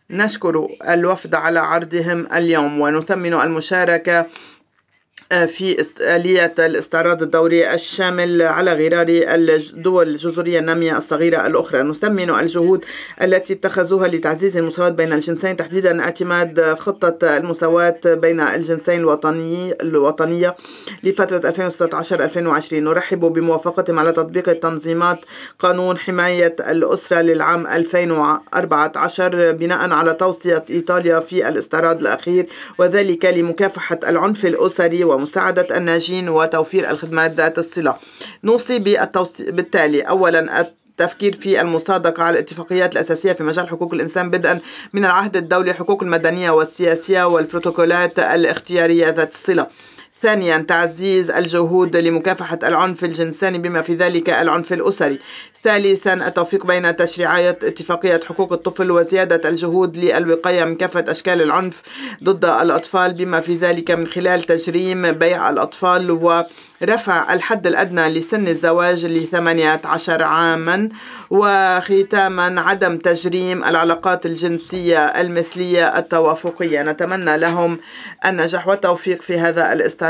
نشكر الوفد على عرضهم اليوم، ونثمن المشاركة في آلية الاستعراض الدوري الشامل على غرار الدول الجزرية النامية الصغيرة الأخرى. نثمن الجهود التي اتخذوها لتعزيز المساواة بين الجنسين، تحديدا اعتماد خطة المساواة بين الجنسين الوطنية لفترة 2016-2020. نرحب بموافقتهم على تطبيق تنظيمات قانون حماية الأسرة للعام 2014 بناء على توصية إيطاليا في الاستعراض الأخير، وذلك لمكافحة العنف الأسري ومساعدة الناجين وتوفير الخدمات ذات الصلة. نوصي بالتالي: أولا، التفكير في المصادقة على الاتفاقيات الأساسية في مجال حقوق الإنسان، بدءا من العهد الدولي حقوق المدنية والسياسية والبروتوكولات الاختيارية ذات الصلة. ثانيا، تعزيز الجهود لمكافحة العنف الجنساني بما في ذلك العنف الأسري. ثالثا، التوفيق بين تشريعات اتفاقية حقوق الطفل وزيادة الجهود للوقاية من كافة أشكال العنف ضد الأطفال، بما في ذلك من خلال تجريم بيع الأطفال ورفع الحد الأدنى لسن الزواج ل18 عاما. وختاما، عدم تجريم العلاقات الجنسية المثلية التوافقية. نتمنى لهم النجاح والتوفيق في هذا الاستعراض